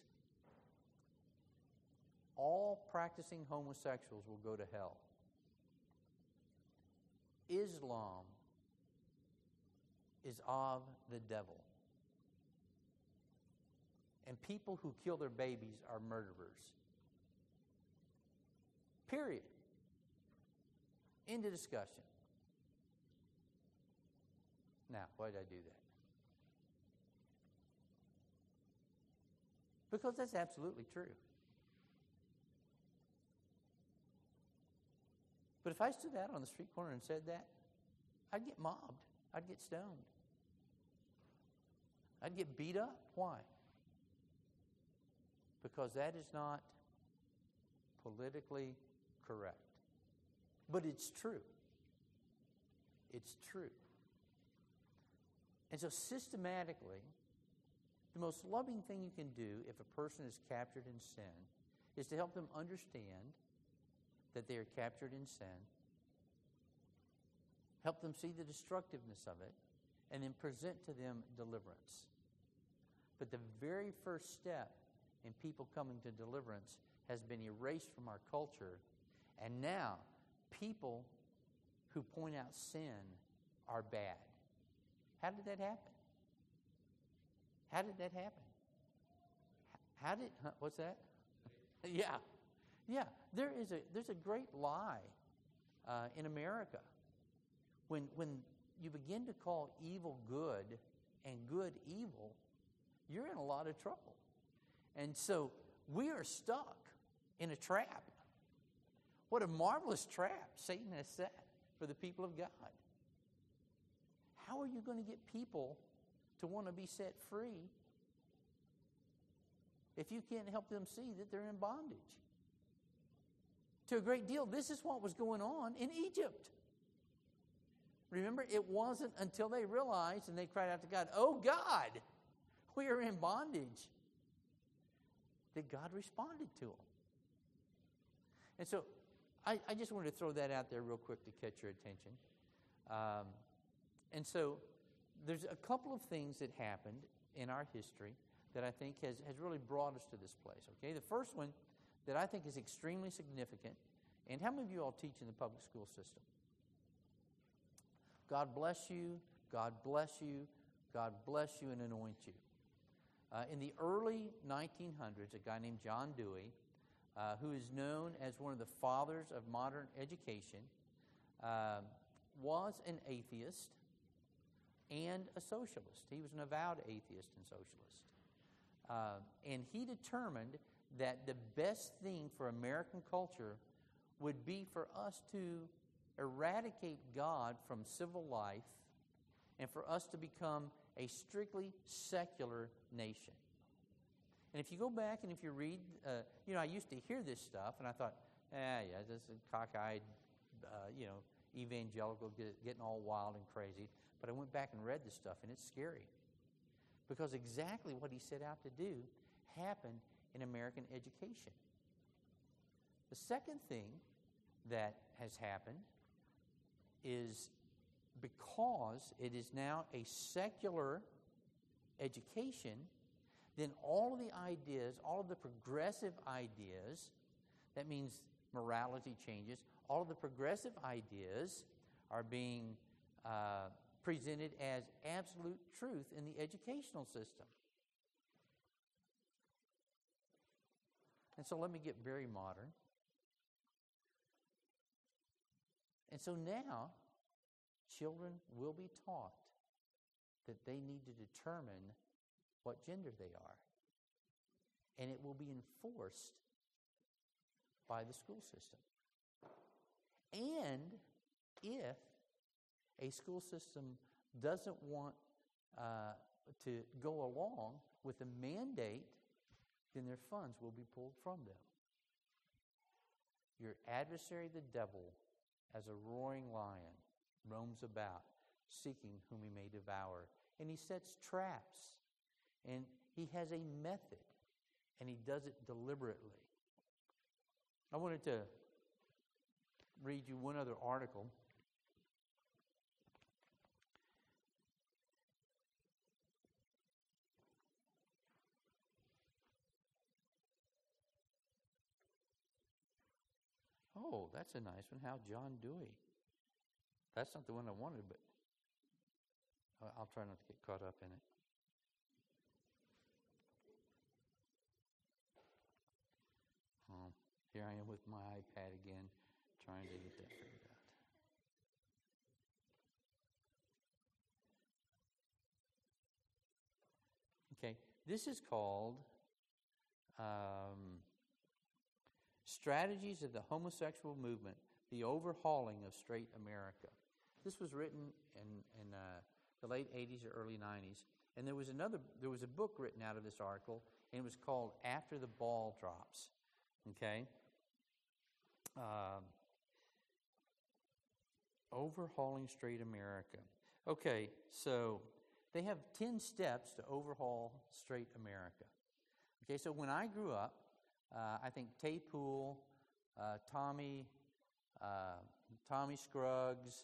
All practicing homosexuals will go to hell. Islam is of the devil. And people who kill their babies are murderers. Period. End of discussion. Now, why did I do that? Because that's absolutely true. But if I stood out on the street corner and said that, I'd get mobbed. I'd get stoned. I'd get beat up. Why? Because that is not politically correct. But it's true. It's true. And so systematically, the most loving thing you can do if a person is captured in sin is to help them understand that they are captured in sin, help them see the destructiveness of it, and then present to them deliverance. But the very first step in people coming to deliverance has been erased from our culture, and now people who point out sin are bad. How did that happen? How did that happen? What's that? Yeah. There's a great lie in America. When you begin to call evil good and good evil, you're in a lot of trouble. And so we are stuck in a trap. What a marvelous trap Satan has set for the people of God. How are you going to get people to want to be set free if you can't help them see that they're in bondage? To a great deal, this is what was going on in Egypt. Remember, it wasn't until they realized and they cried out to God, "Oh God, we are in bondage," that God responded to them. And so I just wanted to throw that out there real quick to catch your attention. And so there's a couple of things that happened in our history that I think has really brought us to this place. Okay, the first one that I think is extremely significant. And how many of you all teach in the public school system? God bless you, God bless you, God bless you and anoint you. In the early 1900s, a guy named John Dewey, who is known as one of the fathers of modern education, was an atheist and a socialist. He was an avowed atheist and socialist. And he determined that the best thing for American culture would be for us to eradicate God from civil life and for us to become a strictly secular nation. And if you go back and if you read, I used to hear this stuff and I thought, yeah, this is cockeyed, evangelical getting all wild and crazy. But I went back and read this stuff and it's scary. Because exactly what he set out to do happened in American education. The second thing that has happened is because it is now a secular education, then all of the ideas, all of the progressive ideas, that means morality changes, all of the progressive ideas are being presented as absolute truth in the educational system. And so let me get very modern. And so now, children will be taught that they need to determine what gender they are. And it will be enforced by the school system. And if a school system doesn't want to go along with a mandate, then their funds will be pulled from them. Your adversary, the devil, as a roaring lion, roams about, seeking whom he may devour. And he sets traps. And he has a method. And he does it deliberately. I wanted to read you one other article. Oh, that's a nice one. How John Dewey. That's not the one I wanted, but I'll try not to get caught up in it. Here I am with my iPad again, trying to get that figured out. Okay, this is called Strategies of the Homosexual Movement, the Overhauling of Straight America. This was written in the late 80s or early 90s. And there was a book written out of this article, and it was called After the Ball Drops. Okay? Overhauling Straight America. Okay, so they have 10 steps to overhaul straight America. Okay, so when I grew up, I think Tay Poole, Tommy Scruggs,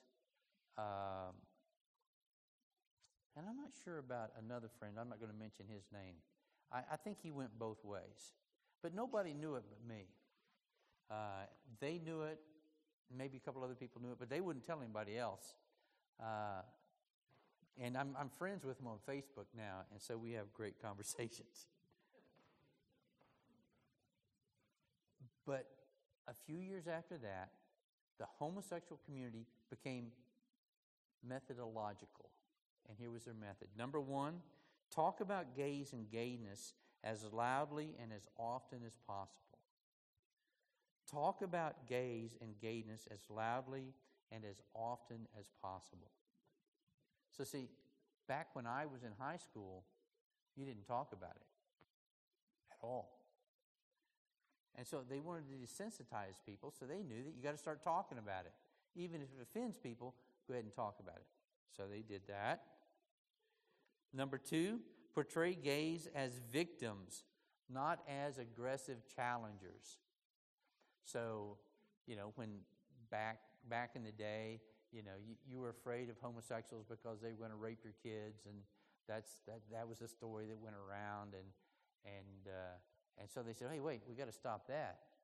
and I'm not sure about another friend. I'm not going to mention his name. I think he went both ways. But nobody knew it but me. They knew it. Maybe a couple other people knew it, but they wouldn't tell anybody else. And I'm friends with them on Facebook now, and so we have great conversations. But a few years after that, the homosexual community became methodological. And here was their method. Number one, talk about gays and gayness as loudly and as often as possible. Talk about gays and gayness as loudly and as often as possible. So see, back when I was in high school, you didn't talk about it at all. And so they wanted to desensitize people, so they knew that you got to start talking about it. Even if it offends people, go ahead and talk about it. So they did that. Number two, portray gays as victims, not as aggressive challengers. So, when back in the day, you were afraid of homosexuals because they were going to rape your kids, and that was the story that went around, and so they said, hey, wait, we got to stop that.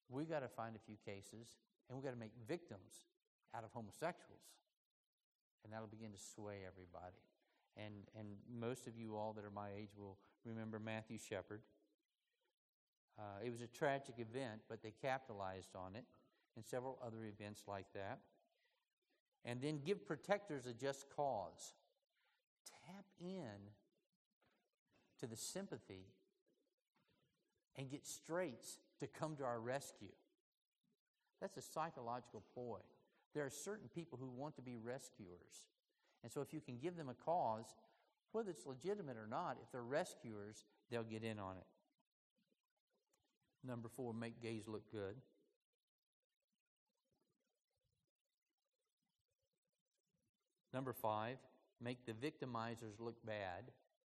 We got to find a few cases, and we got to make victims out of homosexuals. And that'll begin to sway everybody. And most of you all that are my age will remember Matthew Shepard. It was a tragic event, but they capitalized on it, and several other events like that. And then give protectors a just cause. Tap in to the sympathy and get straights to come to our rescue. That's a psychological ploy. There are certain people who want to be rescuers. And so if you can give them a cause, whether it's legitimate or not, if they're rescuers, they'll get in on it. Number 4, make gays look good. Number 5, make the victimizers look bad.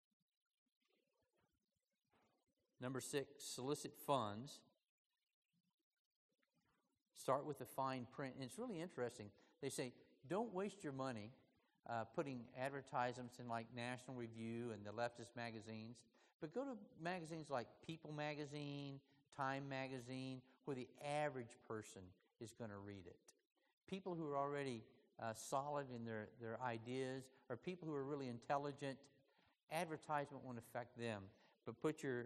Number 6, solicit funds. Start with the fine print. And it's really interesting. They say, don't waste your money putting advertisements in like National Review and the leftist magazines, but go to magazines like People Magazine, Time Magazine, where the average person is going to read it. People who are already solid in their ideas, or people who are really intelligent, advertisement won't affect them. But put your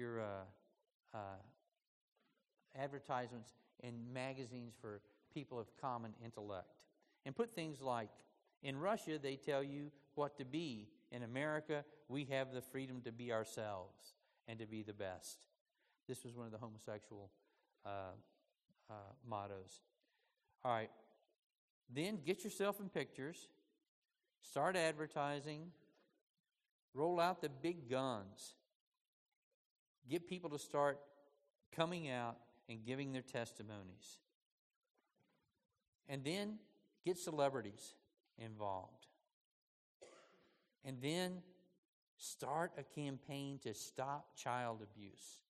advertisements in magazines for people of common intellect. And put things like, in Russia, they tell you what to be. In America, we have the freedom to be ourselves and to be the best. This was one of the homosexual mottos. All right. Then get yourself in pictures. Start advertising. Roll out the big guns. Get people to start coming out and giving their testimonies. And then get celebrities involved. And then start a campaign to stop child abuse.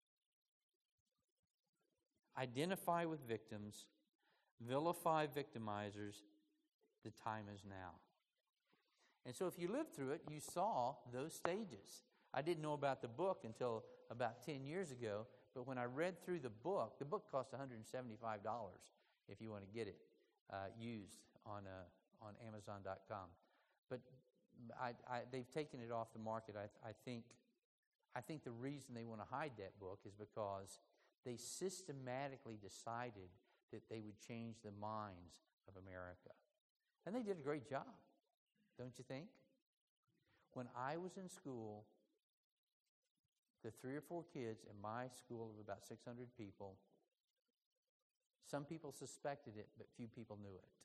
Identify with victims. Vilify victimizers. The time is now. And so if you lived through it, you saw those stages. I didn't know about the book until about 10 years ago, but when I read through the book cost $175 if you want to get it used on Amazon.com. But they've taken it off the market. I think the reason they want to hide that book is because they systematically decided that they would change the minds of America. And they did a great job, don't you think? When I was in school, the 3 or 4 kids in my school of about 600 people, some people suspected it, but few people knew it.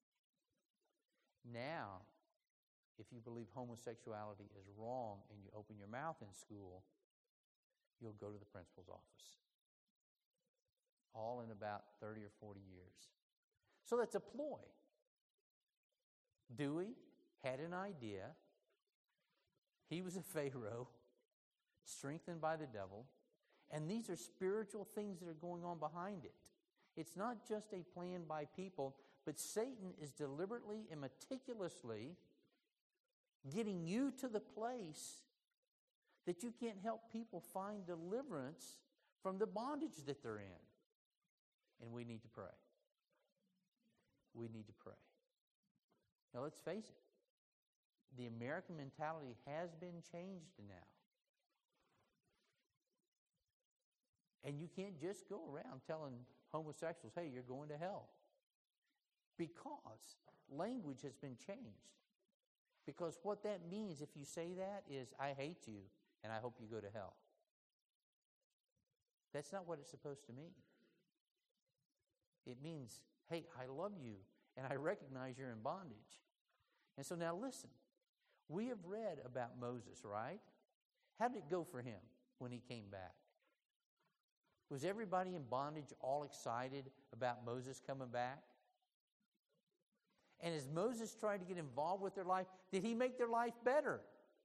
Now, if you believe homosexuality is wrong and you open your mouth in school, you'll go to the principal's office. All in about 30 or 40 years. So that's a ploy. Dewey had an idea. He was a Pharaoh, strengthened by the devil. And these are spiritual things that are going on behind it. It's not just a plan by people, but Satan is deliberately and meticulously getting you to the place that you can't help people find deliverance from the bondage that they're in. And we need to pray. We need to pray. Now let's face it. The American mentality has been changed now. And you can't just go around telling homosexuals, hey, you're going to hell. Because language has been changed. Because what that means, if you say that, is I hate you and I hope you go to hell. That's not what it's supposed to mean. It means, hey, I love you and I recognize you're in bondage. And so now listen. We have read about Moses, right? How did it go for him when he came back? Was everybody in bondage all excited about Moses coming back? And as Moses tried to get involved with their life, did he make their life better?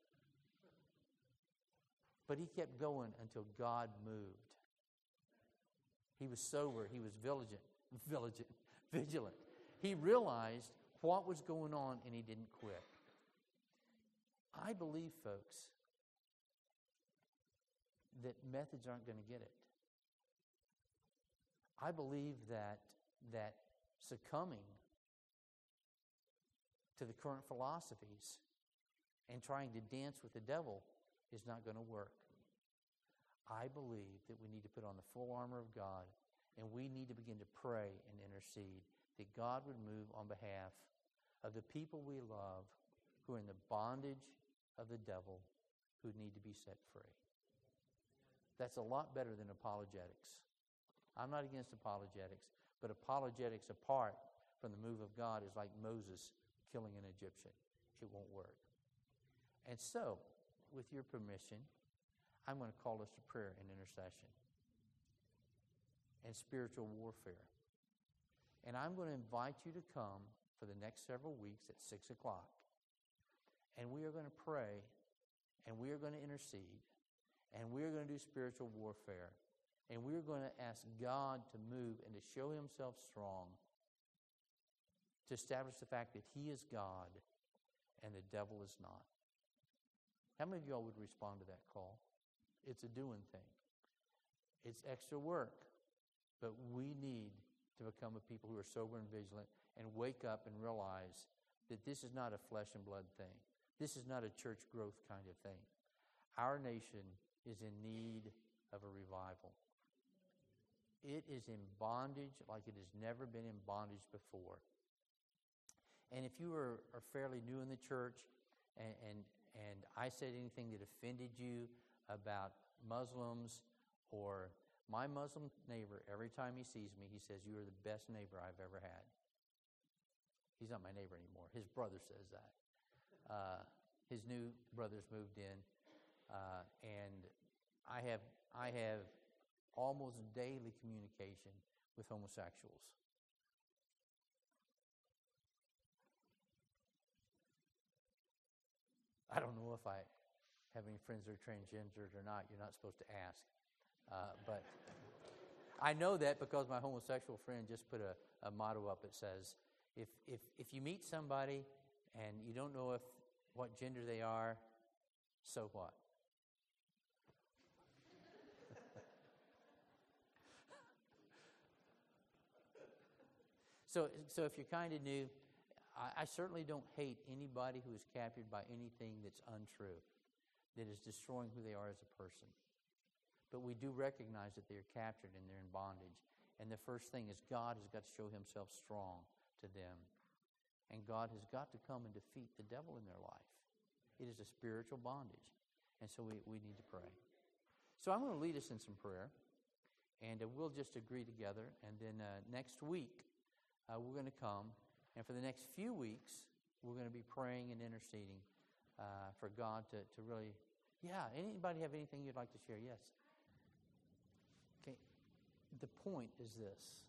But he kept going until God moved. He was sober. He was vigilant. He realized what was going on and he didn't quit. I believe, folks, that methods aren't going to get it. I believe that succumbing to the current philosophies and trying to dance with the devil is not going to work. I believe that we need to put on the full armor of God, and we need to begin to pray and intercede that God would move on behalf of the people we love who are in the bondage of the devil, who need to be set free. That's a lot better than apologetics. I'm not against apologetics, but apologetics apart from the move of God is like Moses killing an Egyptian. It won't work. And so, with your permission, I'm going to call us to prayer and intercession and spiritual warfare. And I'm going to invite you to come for the next several weeks at 6 o'clock. And we are going to pray, and we are going to intercede, and we are going to do spiritual warfare. And we are going to ask God to move and to show himself strong, to establish the fact that he is God and the devil is not. How many of y'all would respond to that call? It's a doing thing. It's extra work. But we need to become a people who are sober and vigilant and wake up and realize that this is not a flesh and blood thing. This is not a church growth kind of thing. Our nation is in need of a revival. It is in bondage like it has never been in bondage before. And if you are fairly new in the church and I said anything that offended you about Muslims, or my Muslim neighbor, every time he sees me, he says, "You are the best neighbor I've ever had." He's not my neighbor anymore. His brother says that. His new brothers moved in, and I have almost daily communication with homosexuals. I don't know if I have any friends that are transgendered or not. You're not supposed to ask. But I know that because my homosexual friend just put a motto up that says, if you meet somebody and you don't know what gender they are, so what? So if you're kind of new, I certainly don't hate anybody who is captured by anything that's untrue, that is destroying who they are as a person. But we do recognize that they're captured and they're in bondage. And the first thing is God has got to show himself strong to them. And God has got to come and defeat the devil in their life. It is a spiritual bondage. And so we need to pray. So I'm going to lead us in some prayer. And we'll just agree together. And then next week, we're going to come. And for the next few weeks, we're going to be praying and interceding for God to really... Yeah, anybody have anything you'd like to share? Yes. Okay. The point is this.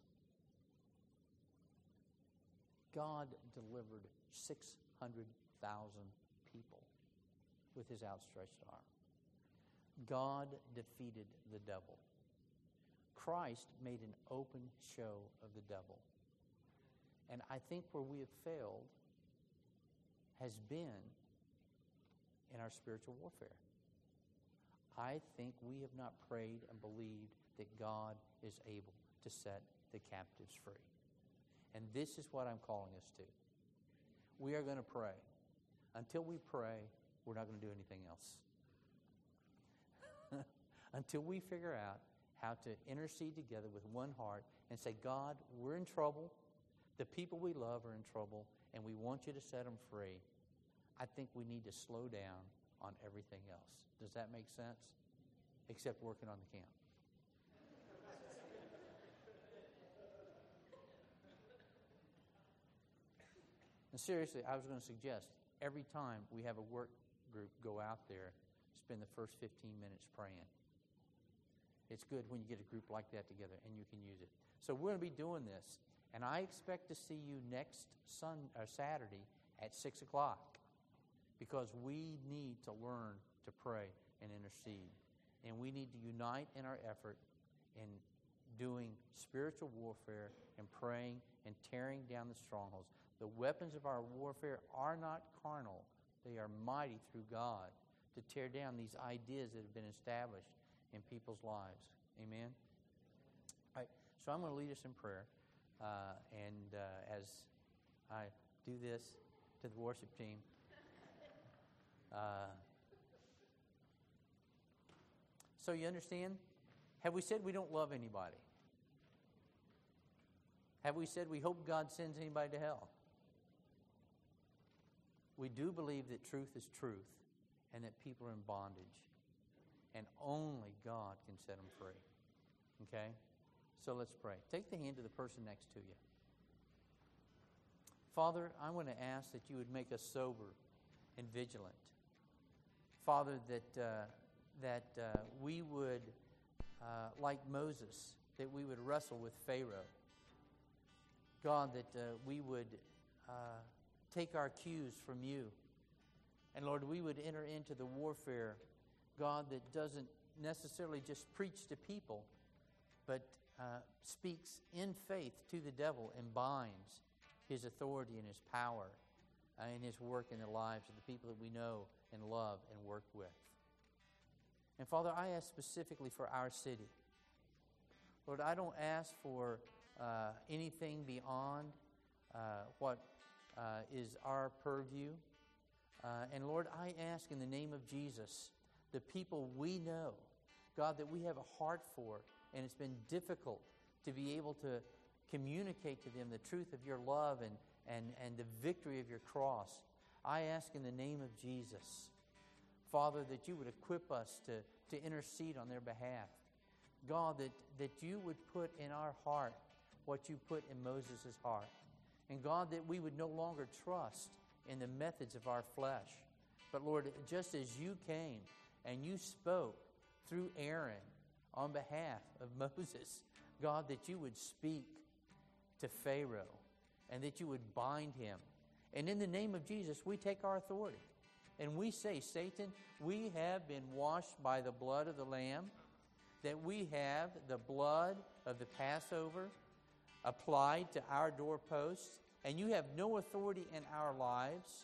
God delivered 600,000 people with his outstretched arm. God defeated the devil. Christ made an open show of the devil. And I think where we have failed has been in our spiritual warfare. I think we have not prayed and believed that God is able to set the captives free. And this is what I'm calling us to. We are going to pray. Until we pray, we're not going to do anything else. Until we figure out how to intercede together with one heart and say, God, we're in trouble. The people we love are in trouble, and we want you to set them free. I think we need to slow down on everything else. Does that make sense? Except working on the camp. And seriously, I was going to suggest every time we have a work group, go out there, spend the first 15 minutes praying. It's good when you get a group like that together and you can use it. So we're going to be doing this. And I expect to see you next Saturday at 6 o'clock, because we need to learn to pray and intercede. And we need to unite in our effort in doing spiritual warfare and praying and tearing down the strongholds. The weapons of our warfare are not carnal. They are mighty through God to tear down these ideas that have been established in people's lives. Amen? All right. So So I'm going to lead us in prayer. And as I do this to the worship team, so you understand? Have we said we don't love anybody? Have we said we hope God sends anybody to hell? We do believe that truth is truth and that people are in bondage. And only God can set them free. Okay? So let's pray. Take the hand of the person next to you. Father, I want to ask that you would make us sober and vigilant. Father, that we would, like Moses, that we would wrestle with Pharaoh. God, that we would take our cues from you. And Lord, we would enter into the warfare, God, that doesn't necessarily just preach to people, but speaks in faith to the devil and binds his authority and his power and his work in the lives of the people that we know and love and work with. And Father, I ask specifically for our city. Lord, I don't ask for anything beyond what is our purview. And Lord, I ask in the name of Jesus, the people we know, God, that we have a heart for, and it's been difficult to be able to communicate to them the truth of your love and the victory of your cross. I ask in the name of Jesus, Father, that you would equip us to intercede on their behalf. God, that you would put in our heart what you put in Moses' heart. And God, that we would no longer trust in the methods of our flesh. But Lord, just as you came and you spoke through Aaron on behalf of Moses, God, that you would speak to Pharaoh and that you would bind him. And in the name of Jesus, we take our authority. And we say, Satan, we have been washed by the blood of the Lamb, that we have the blood of the Passover applied to our doorposts, and you have no authority in our lives.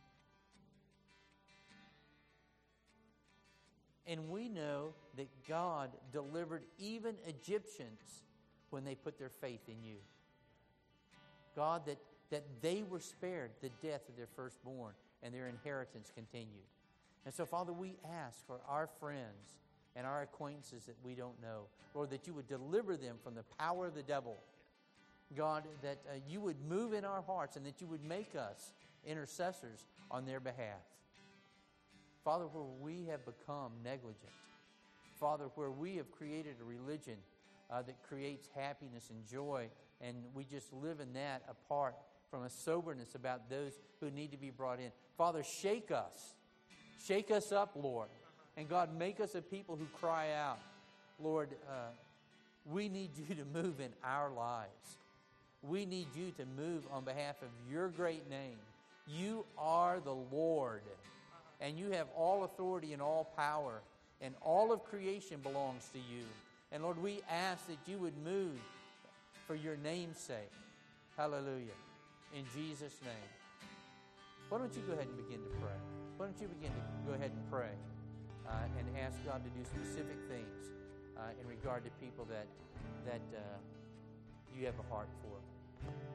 And we know that God delivered even Egyptians when they put their faith in you. God, that they were spared the death of their firstborn, and their inheritance continued. And so, Father, we ask for our friends and our acquaintances that we don't know, Lord, that you would deliver them from the power of the devil. God, that you would move in our hearts and that you would make us intercessors on their behalf. Father, where we have become negligent, Father, where we have created a religion that creates happiness and joy, and we just live in that apart from a soberness about those who need to be brought in. Father, shake us. Shake us up, Lord. And God, make us a people who cry out, Lord, we need you to move in our lives. We need you to move on behalf of your great name. You are the Lord, and you have all authority and all power, and all of creation belongs to you. And Lord, we ask that you would move for your name's sake. Hallelujah. In Jesus' name. Why don't you go ahead and begin to pray? Why don't you begin to go ahead and pray and ask God to do specific things in regard to people that you have a heart for.